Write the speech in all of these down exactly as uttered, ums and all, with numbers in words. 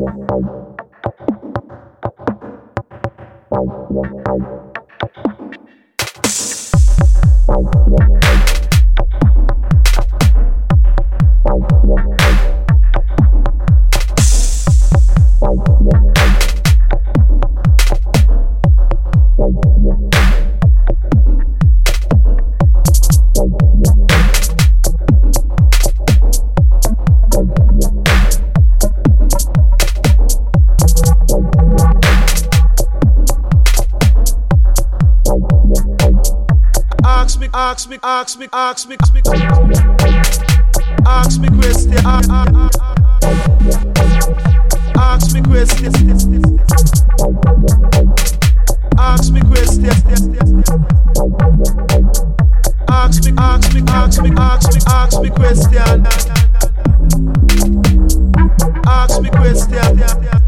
Ask me, ask me, ask me, ask me, ask me question. Ask me question. Ask me question. Ask me, ask me, ask me, ask me, ask me question. Ask me question.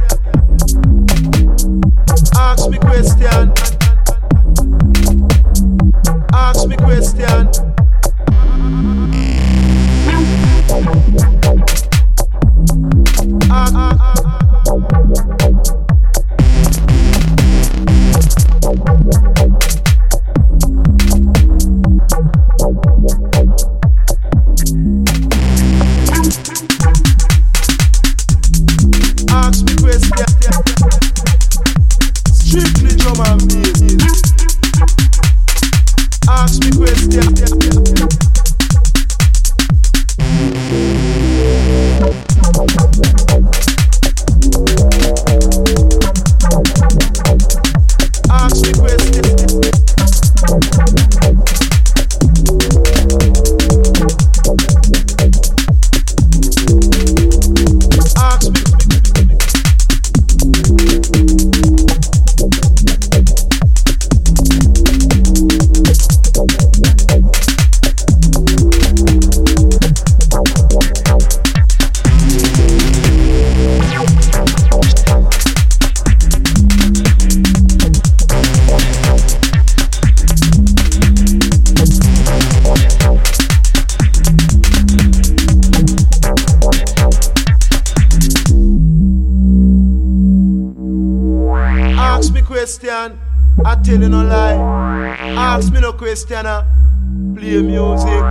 Ask me question. Ask me question. Ah, ah, ah. Ask me question. Strictly drum and bass. Ask me question. Ask me question. Ask me. Question, I tell you no lie. Ask me no question, uh, play music.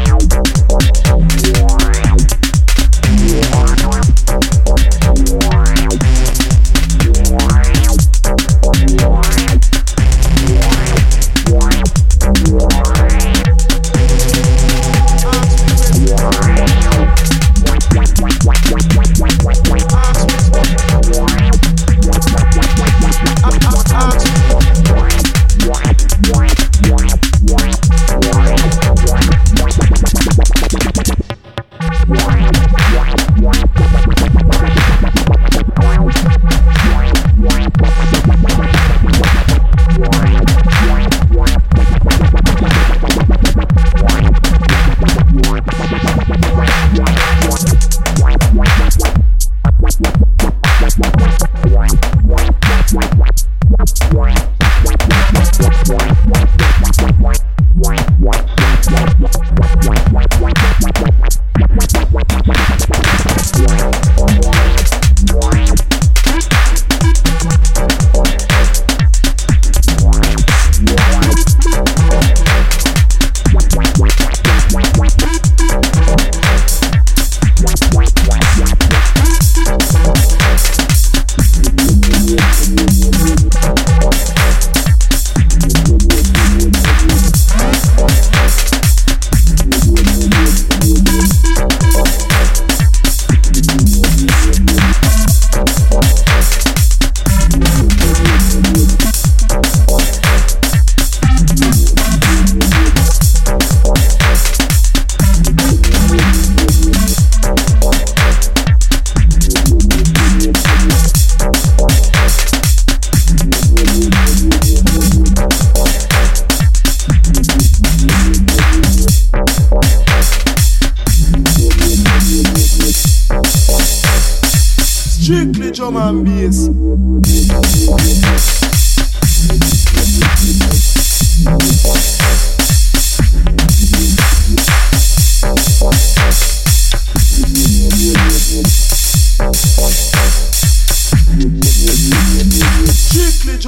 Strictly drum and bass.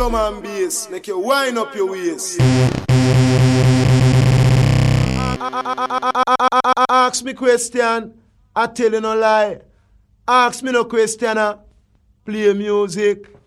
drum and bass, make you wind up your waist. Ask me question, I tell you no lie. Ask me no question, play music.